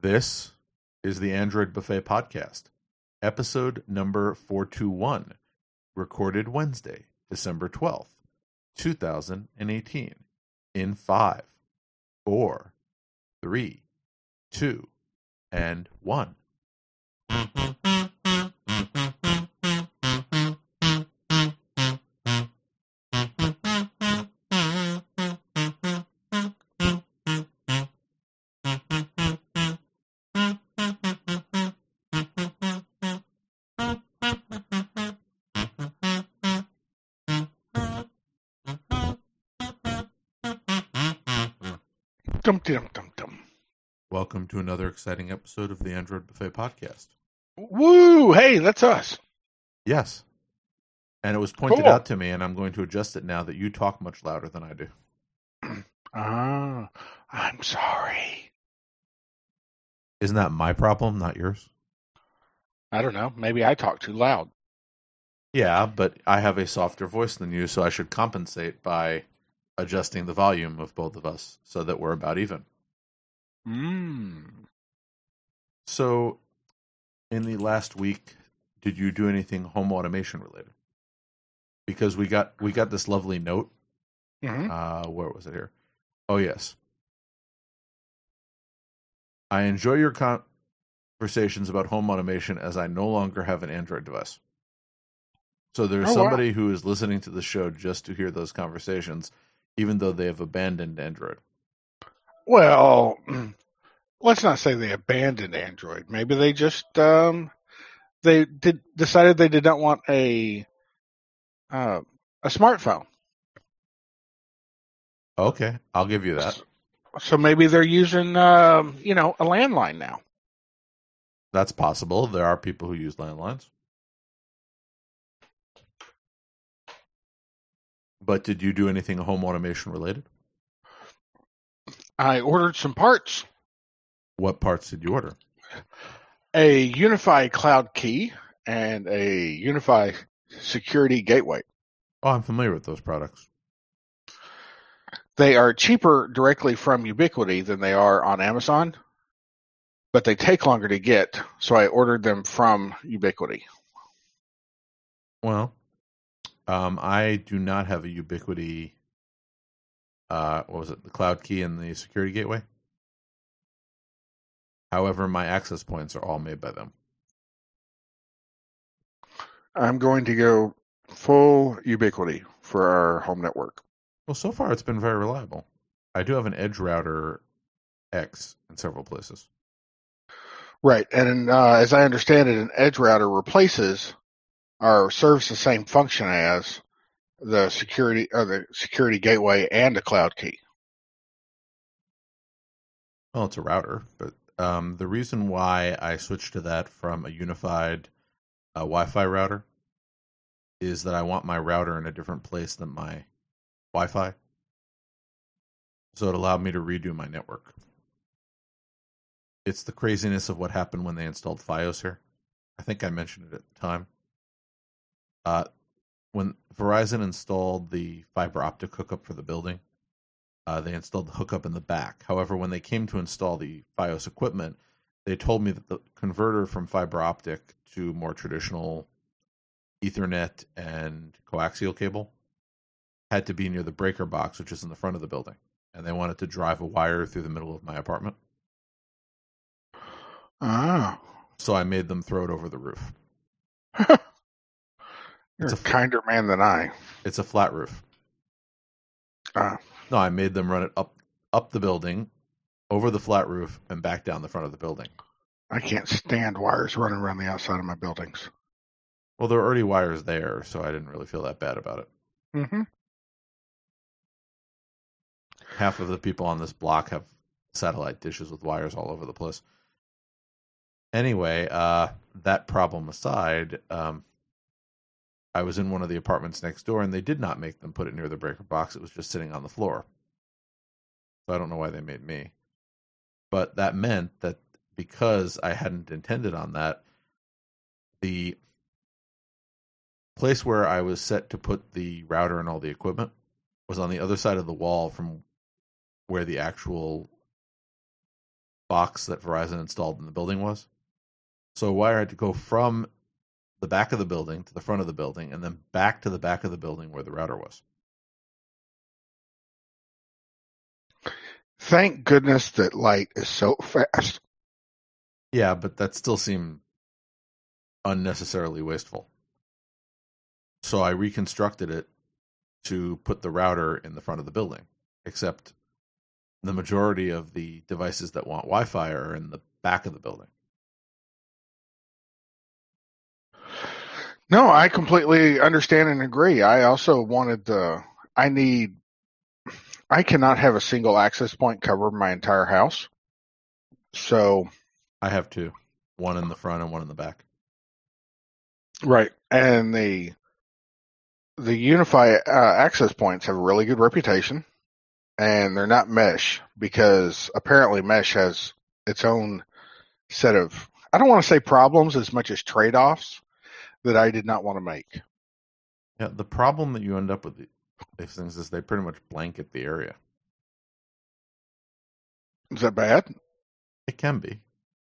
This is the Android Buffet Podcast, episode number 421, recorded Wednesday, December 12th, 2018, in 5, 4, 3, 2, and 1. Dum-dum-dum-dum. Welcome to another exciting episode of the Android Buffet Podcast. Woo! Hey, that's us. Yes. And it was pointed out to me, and I'm going to adjust it now that you talk much louder than I do. I'm sorry. Isn't that my problem, not yours? I don't know. Maybe I talk too loud. Yeah, but I have a softer voice than you, so I should compensate by adjusting the volume of both of us so that we're about even. So, in the last week, did you do anything home automation related? Because we got this lovely note. Where was it here? Oh, yes. I enjoy your conversations about home automation as I no longer have an Android device. So there's somebody who is listening to the show just to hear those conversations, even though they have abandoned Android. Well, let's not say they abandoned Android. Maybe they just decided they did not want a smartphone. Okay, I'll give you that. So maybe they're using a landline now. That's possible. There are people who use landlines. But did you do anything home automation related? I ordered some parts. What parts did you order? A UniFi Cloud Key and a UniFi Security Gateway. Oh, I'm familiar with those products. They are cheaper directly from Ubiquiti than they are on Amazon, but they take longer to get, so I ordered them from Ubiquiti. Well, I do not have a Ubiquiti, what was it, the Cloud Key and the Security Gateway. However, my access points are all made by them. I'm going to go full Ubiquiti for our home network. Well, so far it's been very reliable. I do have an Edge Router X in several places. Right, and as I understand it, an Edge Router replaces or serves the same function as the security gateway and a Cloud Key. Well, it's a router, but the reason why I switched to that from a unified Wi-Fi router is that I want my router in a different place than my Wi-Fi. So it allowed me to redo my network. It's the craziness of what happened when they installed Fios here. I think I mentioned it at the time. When Verizon installed the fiber optic hookup for the building, they installed the hookup in the back. However, when they came to install the Fios equipment, they told me that the converter from fiber optic to more traditional Ethernet and coaxial cable had to be near the breaker box, which is in the front of the building. And they wanted to drive a wire through the middle of my apartment. So I made them throw it over the roof. You're a kinder man than I. It's a flat roof. No, I made them run it up the building, over the flat roof, and back down the front of the building. I can't stand wires running around the outside of my buildings. Well, there are already wires there, so I didn't really feel that bad about it. Half of the people on this block have satellite dishes with wires all over the place. Anyway, that problem aside, I was in one of the apartments next door, and they did not make them put it near the breaker box. It was just sitting on the floor. So I don't know why they made me. But that meant that because I hadn't intended on that, the place where I was set to put the router and all the equipment was on the other side of the wall from where the actual box that Verizon installed in the building was. So a wire had to go from the back of the building to the front of the building and then back to the back of the building where the router was. Thank goodness that light is so fast. Yeah, but that still seemed unnecessarily wasteful. So I reconstructed it to put the router in the front of the building, except the majority of the devices that want Wi-Fi are in the back of the building. No, I completely understand and agree. I also wanted I cannot have a single access point cover my entire house. So I have two, one in the front and one in the back. right, and the Unify access points have a really good reputation, and they're not mesh because apparently mesh has its own set of, I don't want to say problems as much as trade-offs that I did not want to make. Yeah, the problem that you end up with these things is they pretty much blanket the area. Is that bad? It can be.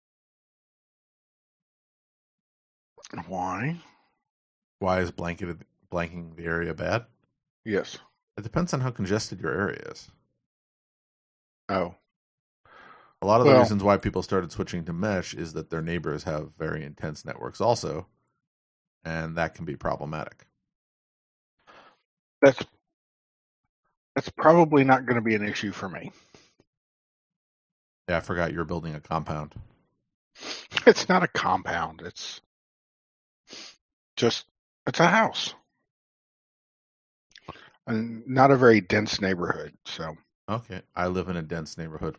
Why? Why is blanking the area bad? Yes. It depends on how congested your area is. Oh. A lot of the reasons why people started switching to mesh is that their neighbors have very intense networks also, and that can be problematic. That's probably not going to be an issue for me. Yeah, I forgot you're building a compound. It's not a compound. It's a house. And not a very dense neighborhood, so. Okay, I live in a dense neighborhood.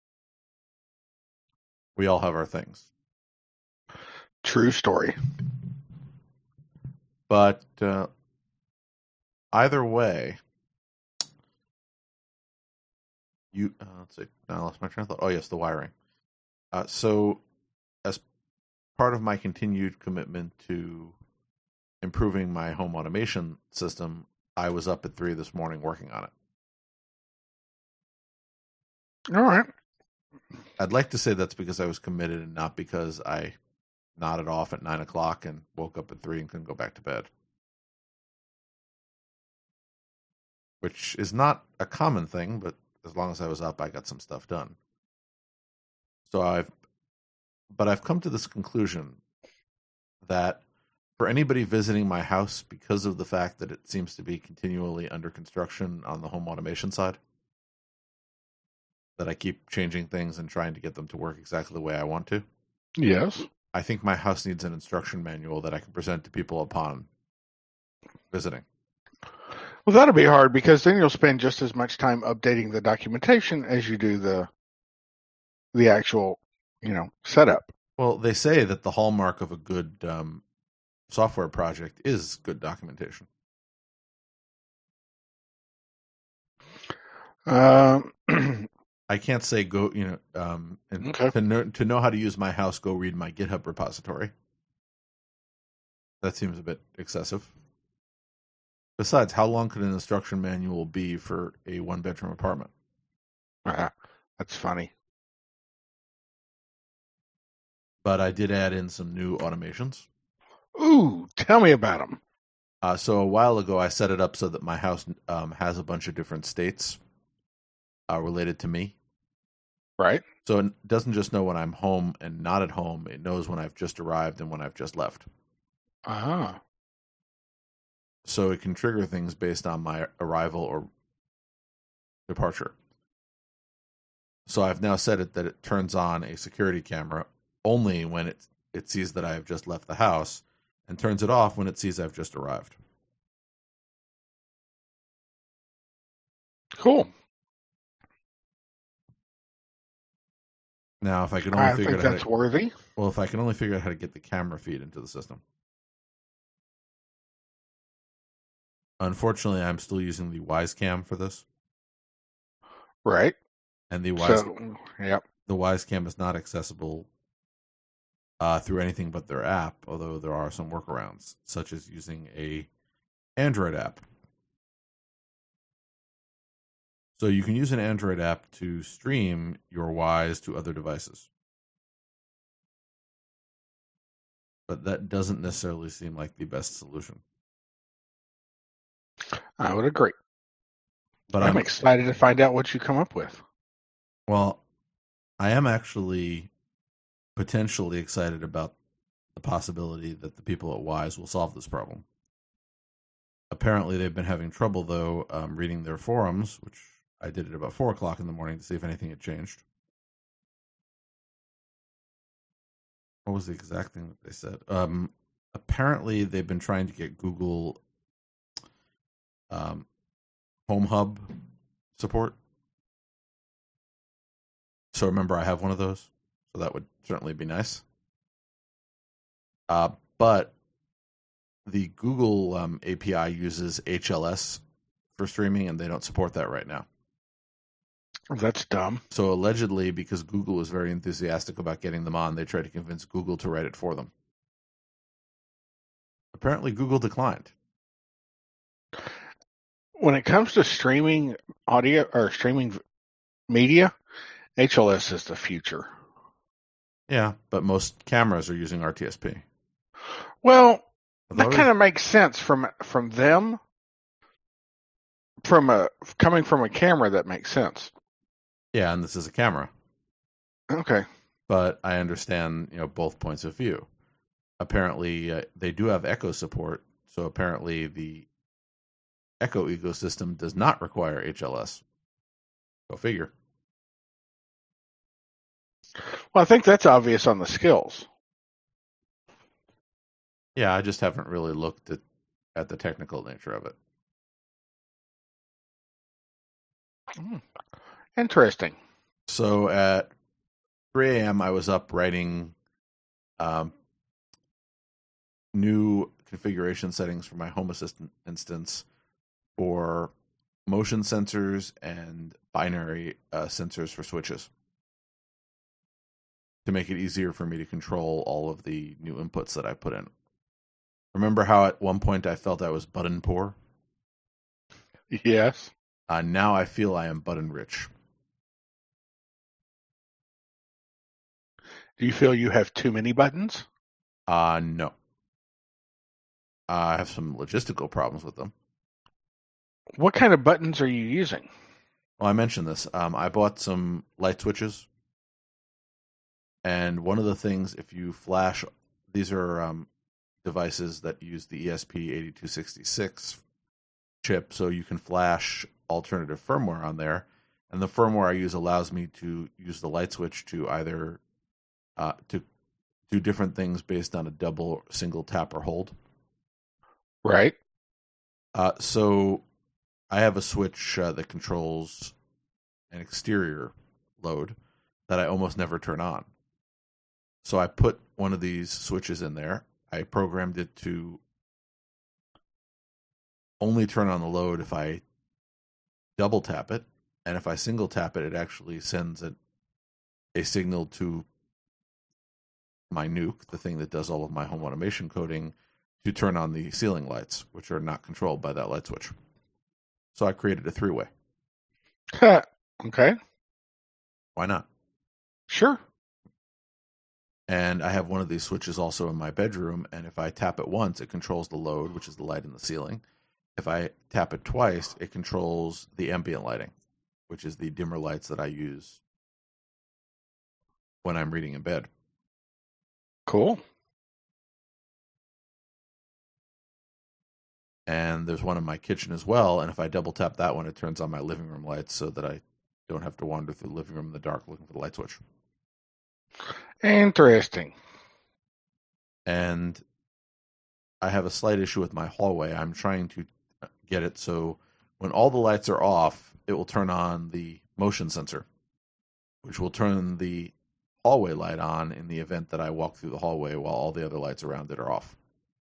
We all have our things. True story. But either way, let's see. Now I lost my train of thought. Oh, yes, the wiring. So, as part of my continued commitment to improving my home automation system, I was up at 3 this morning working on it. All right. I'd like to say that's because I was committed and not because I nodded off at 9 o'clock and woke up at 3 and couldn't go back to bed. Which is not a common thing, but as long as I was up, I got some stuff done. So I've come to this conclusion that for anybody visiting my house, because of the fact that it seems to be continually under construction on the home automation side, that I keep changing things and trying to get them to work exactly the way I want to. Yes. I think my house needs an instruction manual that I can present to people upon visiting. Well, that'll be hard because then you'll spend just as much time updating the documentation as you do the actual, setup. Well, they say that the hallmark of a good software project is good documentation. I can't say go, Okay. to know how to use my house, go read my GitHub repository. That seems a bit excessive. Besides, how long could an instruction manual be for a 1-bedroom apartment? That's funny. But I did add in some new automations. Ooh, tell me about them. So a while ago, I set it up so that my house has a bunch of different states related to me. Right. So it doesn't just know when I'm home and not at home. It knows when I've just arrived and when I've just left. Uh-huh. So it can trigger things based on my arrival or departure. So I've now set it that it turns on a security camera only when it sees that I have just left the house, and turns it off when it sees I've just arrived. Cool. Now, if I could only figure out that's worthy. Well, if I can only figure out how to get the camera feed into the system. Unfortunately, I'm still using the WiseCam for this. Right. And the yep. The WiseCam is not accessible through anything but their app, although there are some workarounds, such as using a Android app. So you can use an Android app to stream your Wise to other devices. but that doesn't necessarily seem like the best solution. I would agree. But I'm excited to find out what you come up with. Well, I am actually potentially excited about the possibility that the people at Wise will solve this problem. Apparently, they've been having trouble, though, reading their forums, which I did at about 4 o'clock in the morning to see if anything had changed. What was the exact thing that they said? Apparently, they've been trying to get Google Home Hub support. So remember, I have one of those, so that would certainly be nice. But the Google API uses HLS for streaming, and they don't support that right now. That's dumb. So allegedly, because Google is very enthusiastic about getting them on, they tried to convince Google to write it for them. Apparently, Google declined. When it comes to streaming audio or streaming media, HLS is the future. Yeah, but most cameras are using RTSP. Well, that kind of makes sense from them. Coming from a camera, that makes sense. Yeah, and this is a camera. Okay. But I understand, both points of view. Apparently, they do have Echo support, so apparently the Echo ecosystem does not require HLS. Go figure. Well, I think that's obvious on the skills. Yeah, I just haven't really looked at the technical nature of it. Interesting. So at 3 a.m., I was up writing new configuration settings for my Home Assistant instance for motion sensors and binary sensors for switches to make it easier for me to control all of the new inputs that I put in. Remember how at one point I felt I was button poor? Yes. Now I feel I am button rich. Do you feel you have too many buttons? No. I have some logistical problems with them. What kind of buttons are you using? Well, I mentioned this. I bought some light switches. And one of the things, if you flash, these are devices that use the ESP8266 chip, so you can flash alternative firmware on there. And the firmware I use allows me to use the light switch to either to do different things based on a double, single tap, or hold. Right. So I have a switch that controls an exterior load that I almost never turn on. So I put one of these switches in there. I programmed it to only turn on the load if I double tap it. And if I single tap it, it actually sends a signal to my Nuke, the thing that does all of my home automation coding, to turn on the ceiling lights, which are not controlled by that light switch. So I created a 3-way. Okay. Why not? Sure. And I have one of these switches also in my bedroom, and if I tap it once, it controls the load, which is the light in the ceiling. If I tap it twice, it controls the ambient lighting, which is the dimmer lights that I use when I'm reading in bed. Cool. And there's one in my kitchen as well, and if I double tap that one, it turns on my living room lights so that I don't have to wander through the living room in the dark looking for the light switch. Interesting. And I have a slight issue with my hallway. I'm trying to get it so when all the lights are off, it will turn on the motion sensor, which will turn the hallway light on in the event that I walk through the hallway while all the other lights around it are off.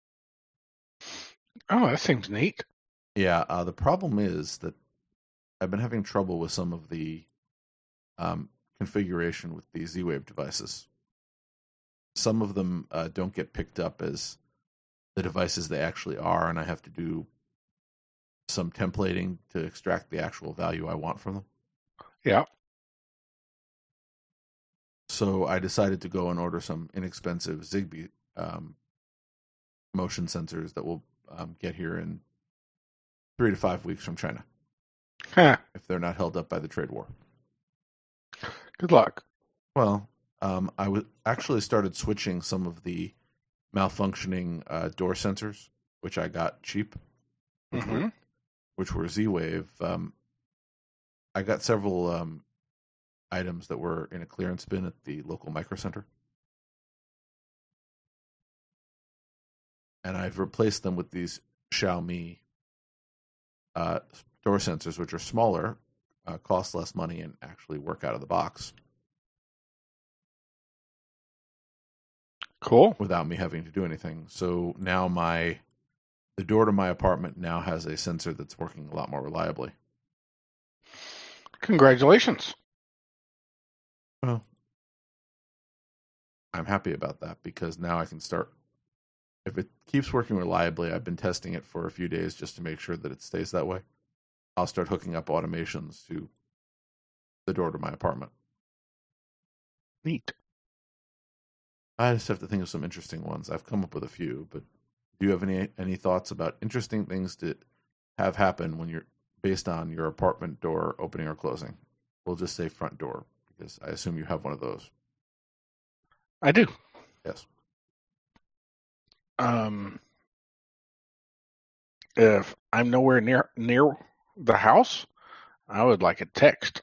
Oh, that seems neat. Yeah, the problem is that I've been having trouble with some of the configuration with the Z-Wave devices. Some of them don't get picked up as the devices they actually are, and I have to do some templating to extract the actual value I want from them. Yeah. So I decided to go and order some inexpensive Zigbee motion sensors that will get here in 3 to 5 weeks from China Huh. if they're not held up by the trade war. Good luck. Well, I actually started switching some of the malfunctioning door sensors, which I got cheap, which were Z-Wave. I got several items that were in a clearance bin at the local micro center, and I've replaced them with these Xiaomi door sensors, which are smaller, cost less money, and actually work out of the box. Cool. Without me having to do anything. So now the door to my apartment now has a sensor that's working a lot more reliably. Congratulations. Well, I'm happy about that because now I can start. If it keeps working reliably, I've been testing it for a few days just to make sure that it stays that way. I'll start hooking up automations to the door to my apartment. Neat. I just have to think of some interesting ones. I've come up with a few, but do you have any thoughts about interesting things to have happen when you're based on your apartment door opening or closing? We'll just say front door because I assume you have one of those. I do. Yes. If I'm nowhere near the house, I would like a text.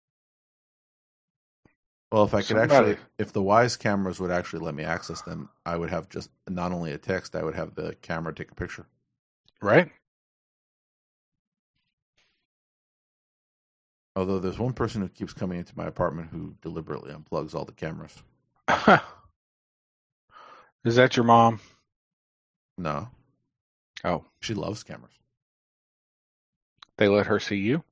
Well, if I could actually, if the Wyze cameras would actually let me access them, I would have just not only a text, I would have the camera take a picture. Right? Although there's one person who keeps coming into my apartment who deliberately unplugs all the cameras. Is that your mom? No. Oh. She loves cameras. They let her see you?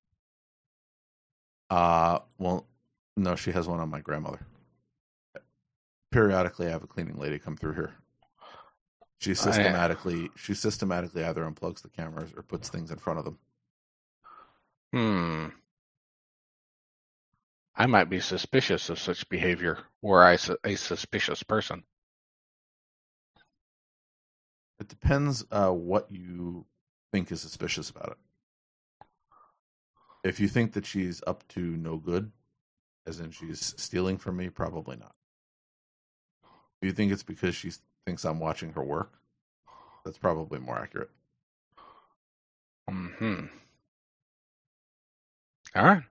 Well, no, she has one on my grandmother. Periodically, I have a cleaning lady come through here. She systematically either unplugs the cameras or puts things in front of them. I might be suspicious of such behavior, were I a suspicious person. It depends what you think is suspicious about it. If you think that she's up to no good, as in she's stealing from me, probably not. If you think it's because she thinks I'm watching her work, that's probably more accurate. All right.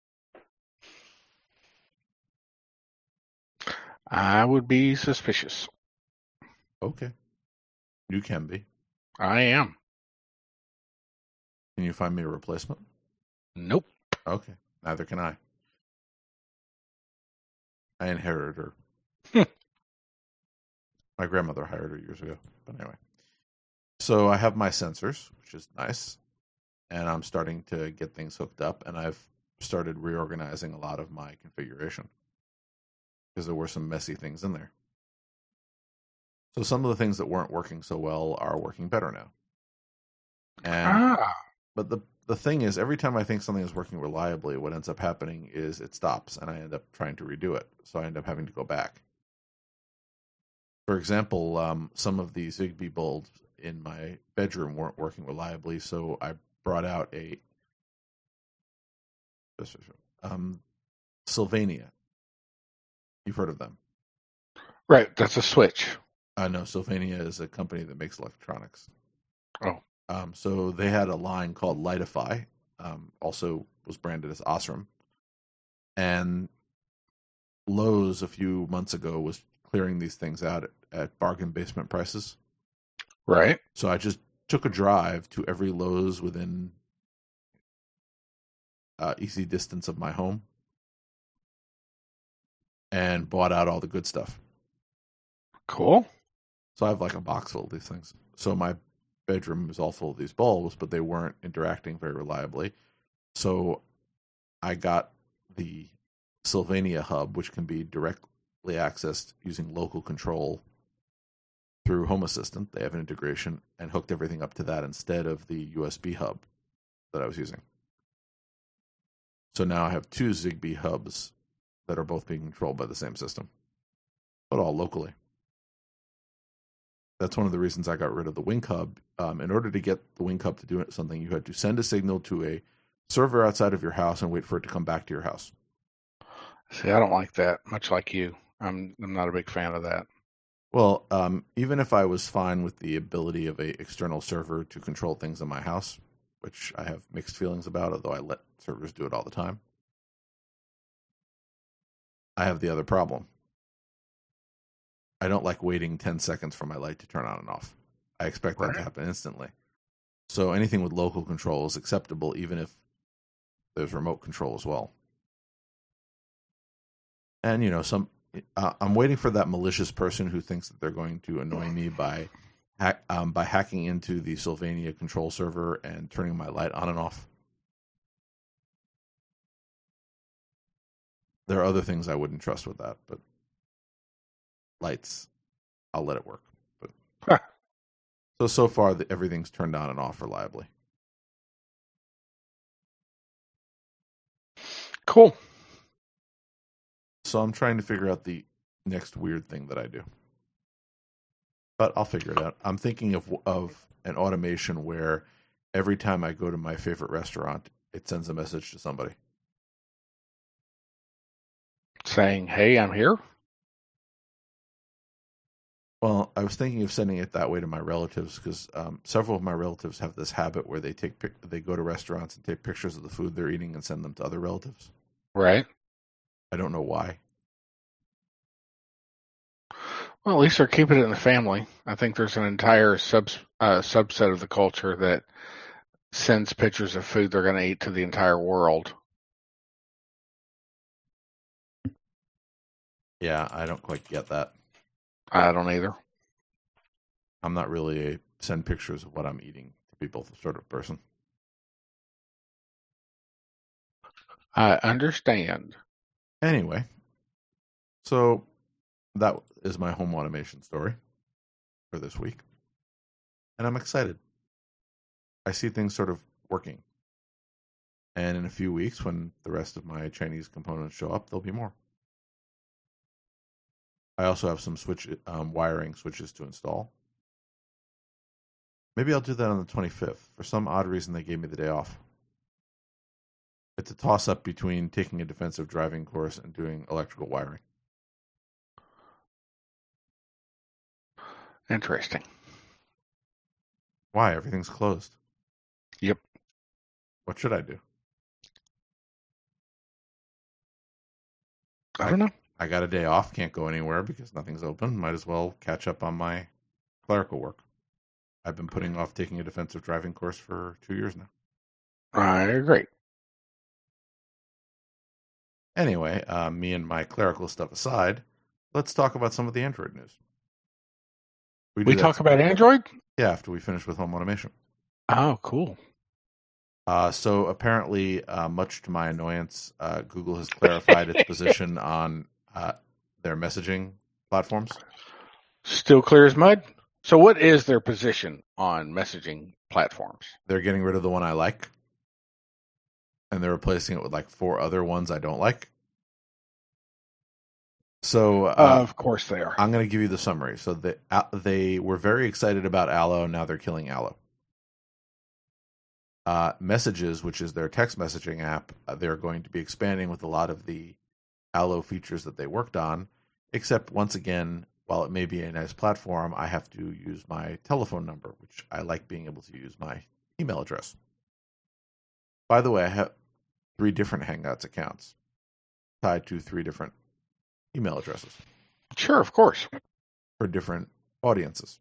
I would be suspicious. Okay. You can be. I am. Can you find me a replacement? Nope. Okay. Neither can I. I inherited her. My grandmother hired her years ago. But anyway. So I have my sensors, which is nice. And I'm starting to get things hooked up. And I've started reorganizing a lot of my configuration. Because there were some messy things in there. So some of the things that weren't working so well are working better now. But the thing is, every time I think something is working reliably, what ends up happening is it stops, and I end up trying to redo it. So I end up having to go back. For example, some of the Zigbee bulbs in my bedroom weren't working reliably, so I brought out a Sylvania. You've heard of them. Right, that's a switch. No, Sylvania is a company that makes electronics. Oh. So they had a line called Lightify, also was branded as Osram. And Lowe's a few months ago was clearing these things out at bargain basement prices. Right. So I just took a drive to every Lowe's within easy distance of my home and bought out all the good stuff. Cool. So I have like a box full of these things. So my bedroom is all full of these bulbs, but they weren't interacting very reliably. So I got the Sylvania hub, which can be directly accessed using local control through Home Assistant. They have an integration, and hooked everything up to that instead of the USB hub that I was using. So now I have two Zigbee hubs that are both being controlled by the same system, but all locally. That's one of the reasons I got rid of the Wink Hub. In order to get the Wink Hub to do something, you had to send a signal to a server outside of your house and wait for it to come back to your house. See, I don't like that. Much like you, I'm not a big fan of that. Well, even if I was fine with the ability of a external server to control things in my house, which I have mixed feelings about, although I let servers do it all the time, I have the other problem. I don't like waiting 10 seconds for my light to turn on and off. I expect that to happen instantly. So anything with local control is acceptable, even if there's remote control as well. And, I'm waiting for that malicious person who thinks that they're going to annoy me by hacking into the Sylvania control server and turning my light on and off. There are other things I wouldn't trust with that, but lights, I'll let it work. But so far, everything's turned on and off reliably. Cool. So I'm trying to figure out the next weird thing that I do. But I'll figure it out. I'm thinking of an automation where every time I go to my favorite restaurant, it sends a message to somebody. Saying, hey, I'm here? Well, I was thinking of sending it that way to my relatives because several of my relatives have this habit where they go to restaurants and take pictures of the food they're eating and send them to other relatives. Right. I don't know why. Well, at least they're keeping it in the family. I think there's an entire subset of the culture that sends pictures of food they're going to eat to the entire world. Yeah, I don't quite get that. I don't either. I'm not really a send pictures of what I'm eating to people sort of person. I understand. Anyway, so that is my home automation story for this week. And I'm excited. I see things sort of working. And in a few weeks, when the rest of my Chinese components show up, there'll be more. I also have some wiring switches to install. Maybe I'll do that on the 25th. For some odd reason, they gave me the day off. It's a toss-up between taking a defensive driving course and doing electrical wiring. Interesting. Why? Everything's closed. Yep. What should I do? I don't know. I got a day off, can't go anywhere because nothing's open. Might as well catch up on my clerical work. I've been putting off taking a defensive driving course for 2 years now. I agree. Anyway, me and my clerical stuff aside, let's talk about some of the Android news. We talk about Android? Yeah, after we finish with home automation. Oh, cool. So apparently, much to my annoyance, Google has clarified its position on their messaging platforms. Still clear as mud? So what is their position on messaging platforms? They're getting rid of the one I like, and they're replacing it with like 4 other ones I don't like. So of course they are. I'm going to give you the summary. So they were very excited about Allo. Now they're killing Allo. Messages, which is their text messaging app, they're going to be expanding with a lot of the Allo features that they worked on, except once again, while it may be a nice platform, I have to use my telephone number, which I like being able to use my email address. By the way, I have 3 different Hangouts accounts tied to 3 different email addresses. Sure, of course. For different audiences.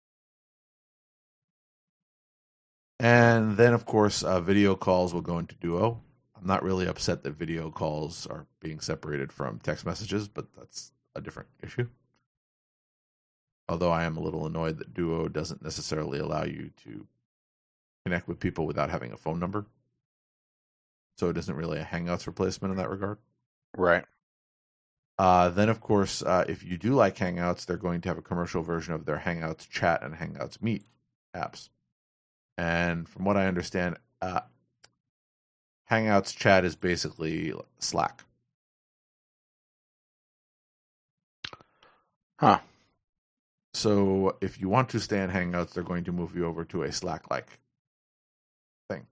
And then, of course, video calls will go into Duo. I'm not really upset that video calls are being separated from text messages, but that's a different issue. Although I am a little annoyed that Duo doesn't necessarily allow you to connect with people without having a phone number. So it isn't really a Hangouts replacement in that regard. Right. Then, of course, if you do like Hangouts, they're going to have a commercial version of their Hangouts Chat and Hangouts Meet apps. And from what I understand, Hangouts Chat is basically Slack. Huh. So if you want to stay in Hangouts, they're going to move you over to a Slack-like thing.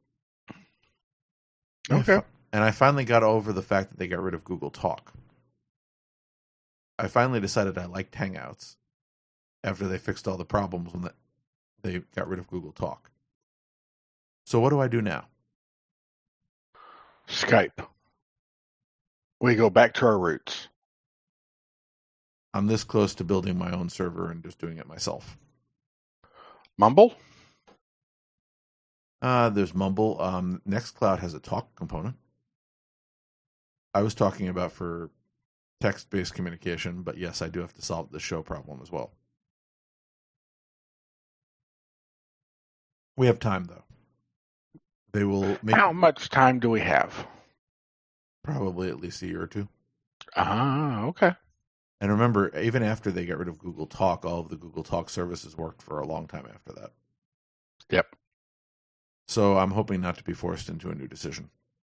Okay. And I finally got over the fact that they got rid of Google Talk. I finally decided I liked Hangouts after they fixed all the problems when they got rid of Google Talk. So what do I do now? Skype. We go back to our roots. I'm this close to building my own server and just doing it myself. Mumble? There's Mumble. Nextcloud has a talk component. I was talking about for text-based communication, but yes, I do have to solve the show problem as well. We have time, though. They will make... How much time do we have? Probably at least a year or two. Okay. And remember, even after they got rid of Google Talk, all of the Google Talk services worked for a long time after that. Yep. So I'm hoping not to be forced into a new decision.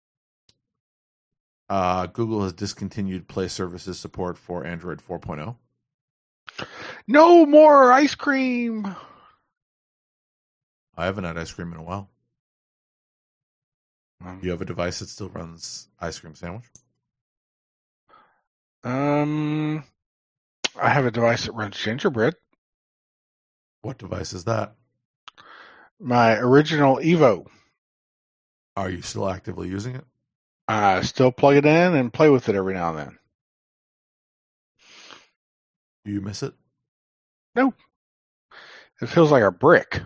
Google has discontinued Play Services support for Android 4.0. No more ice cream. I haven't had ice cream in a while. Do you have a device that still runs Ice Cream Sandwich? I have a device that runs Gingerbread. What device is that? My original Evo. Are you still actively using it? I still plug it in and play with it every now and then. Do you miss it? No. It feels like a brick.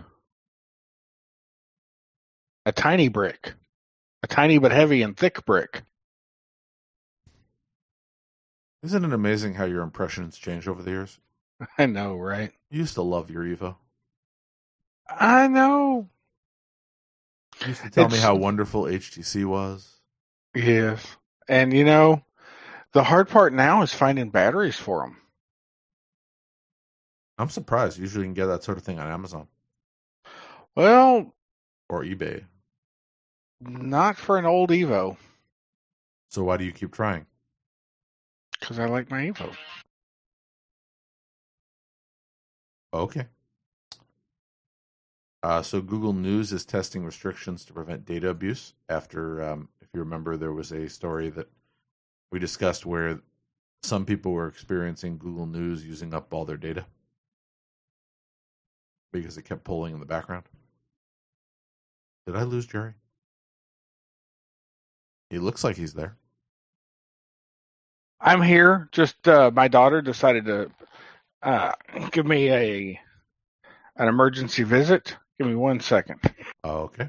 A tiny brick. A tiny but heavy and thick brick. Isn't it amazing how your impressions change over the years? I know, right? You used to love your Evo. I know. You used to tell me how wonderful HTC was. Yes. And, the hard part now is finding batteries for them. I'm surprised. Usually you can get that sort of thing on Amazon. Well, or eBay. Not for an old Evo. So why do you keep trying? Because I like my Evo. Okay. So Google News is testing restrictions to prevent data abuse after, if you remember, there was a story that we discussed where some people were experiencing Google News using up all their data because it kept polling in the background. Did I lose Jerry? He looks like he's there. I'm here. Just my daughter decided to give me an emergency visit. Give me 1 second. Oh, okay.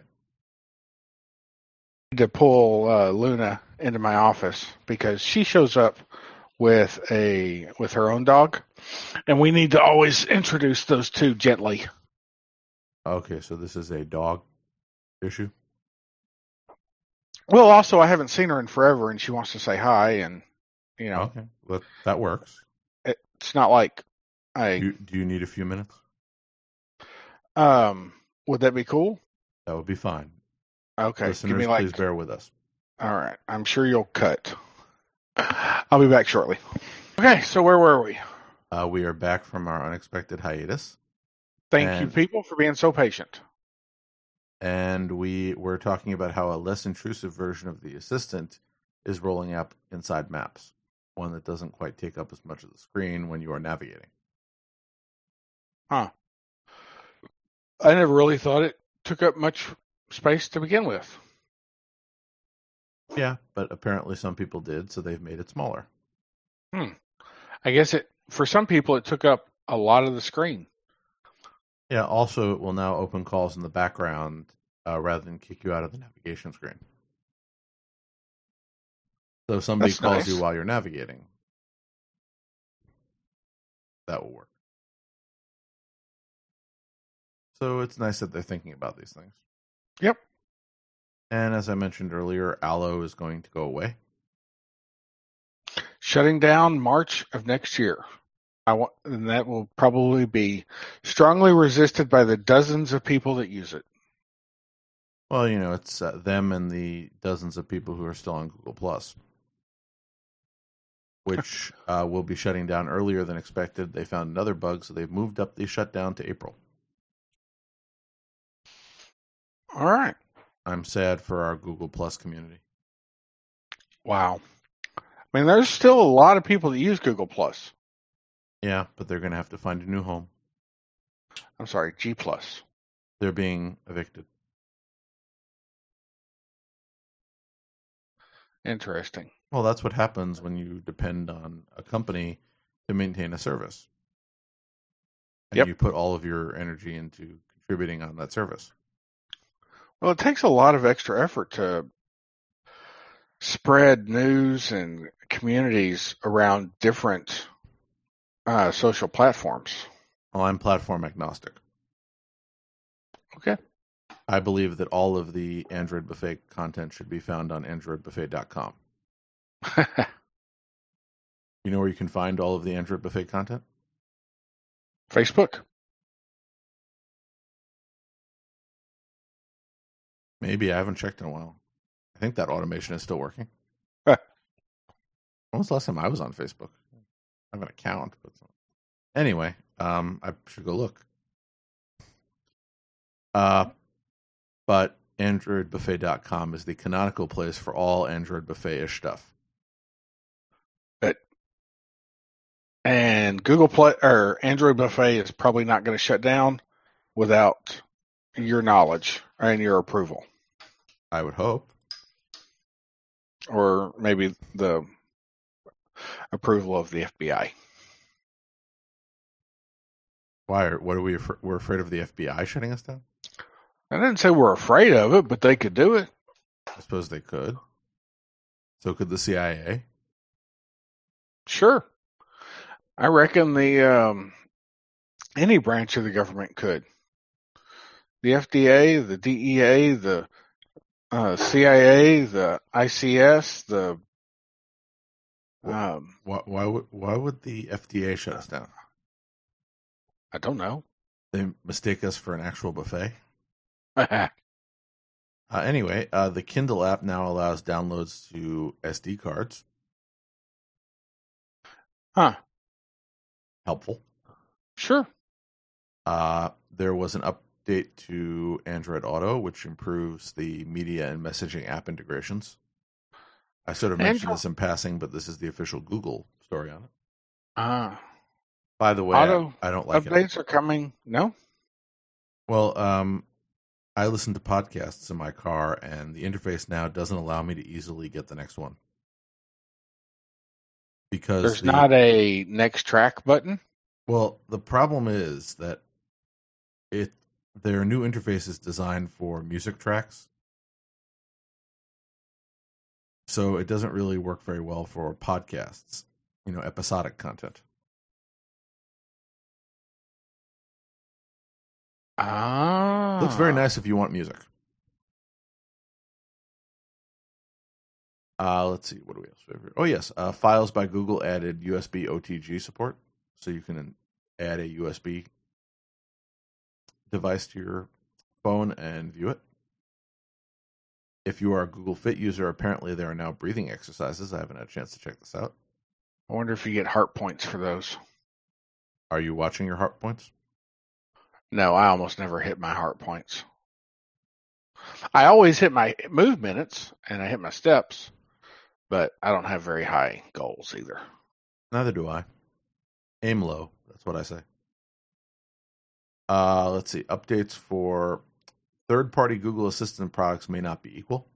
To pull Luna into my office because she shows up with her own dog, and we need to always introduce those two gently. Okay, so this is a dog issue? Well, also, I haven't seen her in forever, and she wants to say hi, and, Okay, well, that works. It's not like Do you need a few minutes? Would that be cool? That would be fine. Okay. Listeners, please bear with us. All right. I'm sure you'll cut. I'll be back shortly. Okay, so where were we? We are back from our unexpected hiatus. Thank you, people, for being so patient. And we were talking about how a less intrusive version of the Assistant is rolling out inside Maps, one that doesn't quite take up as much of the screen when you are navigating. Huh. I never really thought it took up much space to begin with. Yeah, but apparently some people did, so they've made it smaller. I guess for some people it took up a lot of the screen. Yeah, also it will now open calls in the background rather than kick you out of the navigation screen. So if somebody calls you while you're navigating, that will work. So it's nice that they're thinking about these things. Yep. And as I mentioned earlier, Allo is going to go away. Shutting down March of next year. And that will probably be strongly resisted by the dozens of people that use it. Well, it's them and the dozens of people who are still on Google+. which will be shutting down earlier than expected. They found another bug, so they've moved up the shutdown to April. All right. I'm sad for our Google Plus community. Wow. I mean, there's still a lot of people that use Google Plus. Yeah, but they're going to have to find a new home. I'm sorry, G Plus. They're being evicted. Interesting. Well, that's what happens when you depend on a company to maintain a service. And Yep. you put all of your energy into contributing on that service. Well, it takes a lot of extra effort to spread news and communities around different social platforms. Well, I'm platform agnostic. Okay. I believe that all of the Android Buffet content should be found on androidbuffet.com. You know where you can find all of the Android Buffet content? Facebook. Maybe. I haven't checked in a while. I think that automation is still working. Huh. When was the last time I was on Facebook? I have an account, but anyway, I should go look. But AndroidBuffet.com is the canonical place for all Android Buffet-ish stuff. And Google Play or Android Buffet is probably not going to shut down without your knowledge and your approval, I would hope. or maybe the approval of the FBI. Why? What are we? We're afraid of the FBI shutting us down? I didn't say we're afraid of it, but they could do it. I suppose they could. So could the CIA. Sure. I reckon the any branch of the government could. The FDA, the DEA, the CIA, the ICS, the Why would the FDA shut us down? I don't know. They mistake us for an actual buffet. Anyway, the Kindle app now allows downloads to SD cards. Huh. Helpful. Sure. There was an update to Android Auto, which improves the media and messaging app integrations. I sort of mentioned this in passing, but this is the official Google story on it. By the way, Auto I don't like updates are coming. No? Well, I listen to podcasts in my car, and the interface now doesn't allow me to easily get the next one. Because there's not a next track button? Well, the problem is that their new interface is designed for music tracks. So it doesn't really work very well for podcasts, episodic content. Looks very nice if you want music. Let's see, what do we have? Oh, yes. Files by Google added USB OTG support, so you can add a USB device to your phone and view it. If you are a Google Fit user, apparently there are now breathing exercises. I haven't had a chance to check this out. I wonder if you get heart points for those. Are you watching your heart points? No, I almost never hit my heart points. I always hit my move minutes and I hit my steps, but I don't have very high goals either. Neither do I. Aim low. That's what I say. Let's see. Updates for third-party Google Assistant products may not be equal.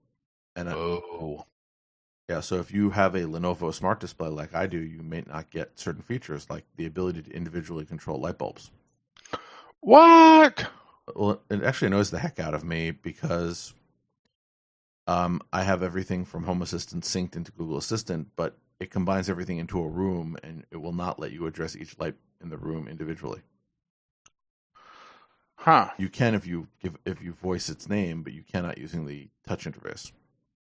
Yeah, so if you have a Lenovo Smart Display like I do, you may not get certain features like the ability to individually control light bulbs. What? Well, it actually annoys the heck out of me because I have everything from Home Assistant synced into Google Assistant, but it combines everything into a room, and it will not let you address each light in the room individually. Huh. You can if you voice its name, but you cannot using the touch interface.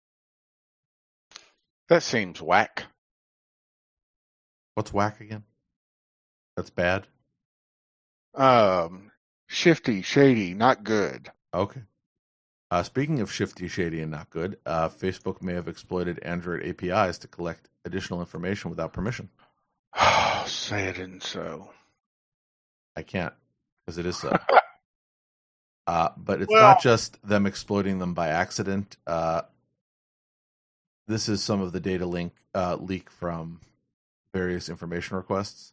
That seems whack. What's whack again? That's bad? Shifty, shady, not good. Okay. Speaking of shifty, shady, and not good, Facebook may have exploited Android APIs to collect additional information without permission. Say it isn't so. I can't, because it is so. But it's Well, not just them exploiting them by accident. This is some of the data leak from various information requests.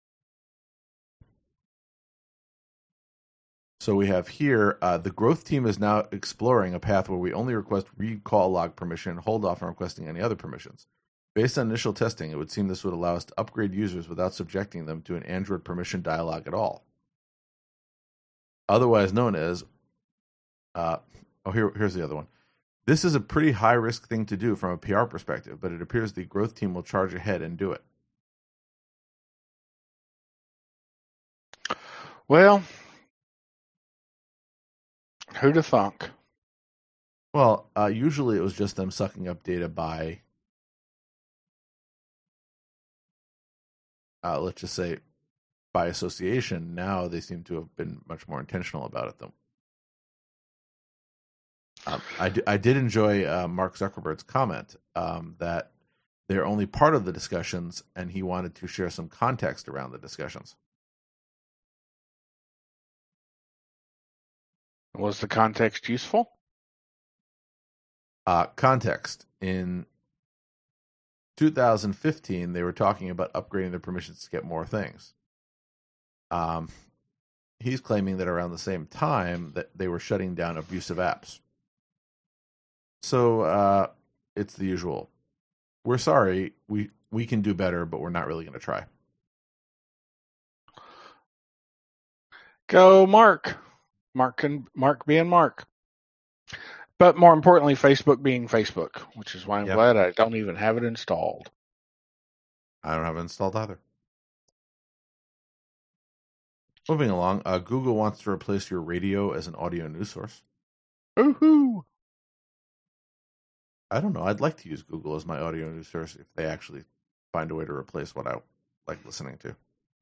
So we have here, the growth team is now exploring a path where we only request read call log permission and hold off on requesting any other permissions. Based on initial testing, it would seem this would allow us to upgrade users without subjecting them to an Android permission dialog at all. Otherwise known as, here's the other one. This is a pretty high-risk thing to do from a PR perspective, but it appears the growth team will charge ahead and do it. Well, who'd have thunk? Well, usually it was just them sucking up data by, let's just say, by association. Now they seem to have been much more intentional about it, though. I did enjoy Mark Zuckerberg's comment that they're only part of the discussions, and he wanted to share some context around the discussions. Was the context useful? Context. In 2015, they were talking about upgrading their permissions to get more things. He's claiming that around the same time that they were shutting down abusive apps. So it's the usual. We're sorry. We can do better, but we're not really going to try. Go Mark. Mark being Mark. But more importantly, Facebook being Facebook, which is why I'm glad I don't even have it installed. I don't have it installed either. Moving along, Google wants to replace your radio as an audio news source. Woohoo! I don't know. I'd like to use Google as my audio news source if they actually find a way to replace what I like listening to.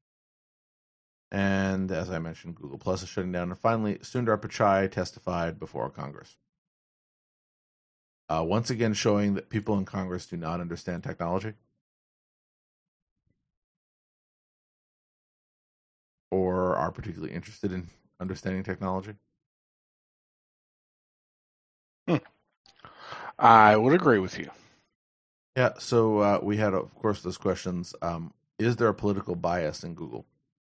And as I mentioned, Google Plus is shutting down. And finally, Sundar Pichai testified before Congress. Once again showing that people in Congress do not understand technology. Or are particularly interested in understanding technology. I would agree with you. Yeah, so we had, of course, those questions. Is there a political bias in Google?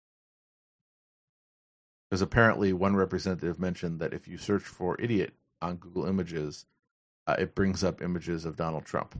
Because apparently one representative mentioned that if you search for idiot on Google Images, it brings up images of Donald Trump.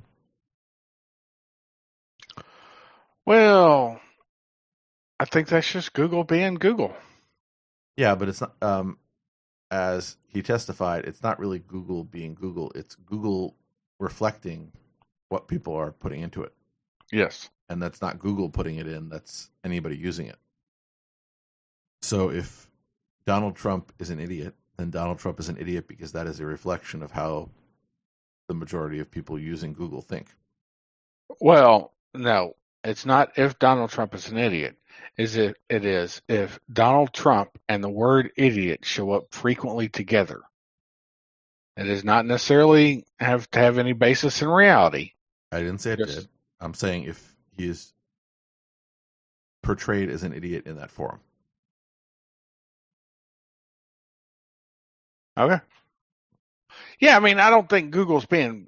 Well, I think that's just Google being Google. Yeah, but it's not, as he testified, it's not really Google being Google. It's Google reflecting what people are putting into it. Yes. And that's not Google putting it in, that's anybody using it. So if Donald Trump is an idiot, then Donald Trump is an idiot because that is a reflection of how the majority of people using Google think. Well, no, it's not if Donald Trump is an idiot. It is if Donald Trump and the word idiot show up frequently together. It does not necessarily have to have any basis in reality. I didn't say it did. I'm saying if he is portrayed as an idiot in that forum. Okay. Yeah, I mean, I don't think Google's being...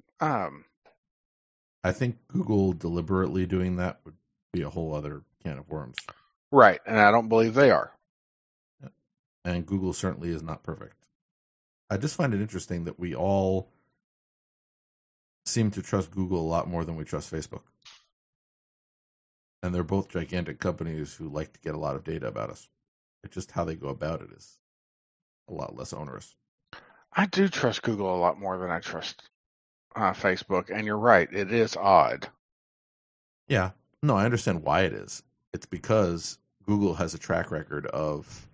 I think Google deliberately doing that would be a whole other can of worms. Right, and I don't believe they are. And Google certainly is not perfect. I just find it interesting that we all seem to trust Google a lot more than we trust Facebook. And they're both gigantic companies who like to get a lot of data about us. It's just how they go about it is a lot less onerous. I do trust Google a lot more than I trust Facebook, and you're right, it is odd. Yeah, no, I understand why it is. It's because Google has a track record of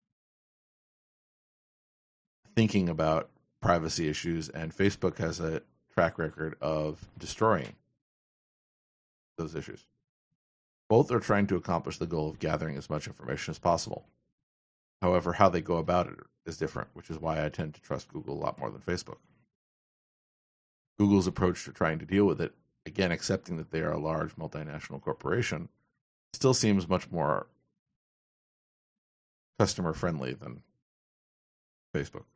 thinking about privacy issues, and Facebook has a track record of destroying those issues. Both are trying to accomplish the goal of gathering as much information as possible. However, how they go about it is different, which is why I tend to trust Google a lot more than Facebook. Google's approach to trying to deal with it, again, accepting that they are a large multinational corporation, still seems much more customer-friendly than Facebook.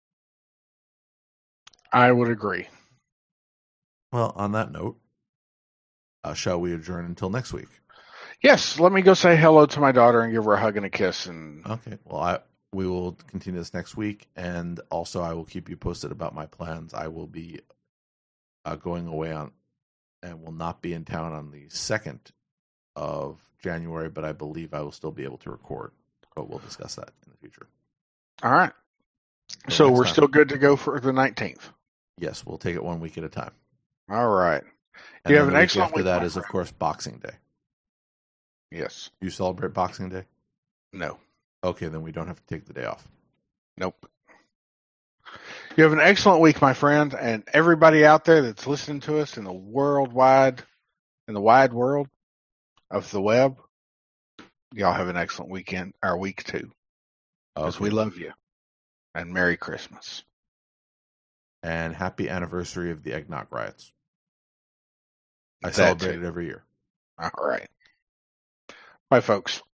I would agree. Well, on that note, shall we adjourn until next week? Yes, let me go say hello to my daughter and give her a hug and a kiss. And Okay, well, we will continue this next week, and also I will keep you posted about my plans. I will be going away on, and will not be in town on the 2nd of January, but I believe I will still be able to record. But we'll discuss that in the future. All right. So we're still good to go for the 19th. Yes, we'll take it 1 week at a time. All right. And you have an excellent week. After that is, of course, Boxing Day. Yes. You celebrate Boxing Day? No. Okay, then we don't have to take the day off. Nope. You have an excellent week, my friend, and everybody out there that's listening to us in the wide world of the web. Y'all have an excellent weekend, or week too. Because we love you. And Merry Christmas. And happy anniversary of the eggnog riots. I celebrate it every year. All right. Bye, folks.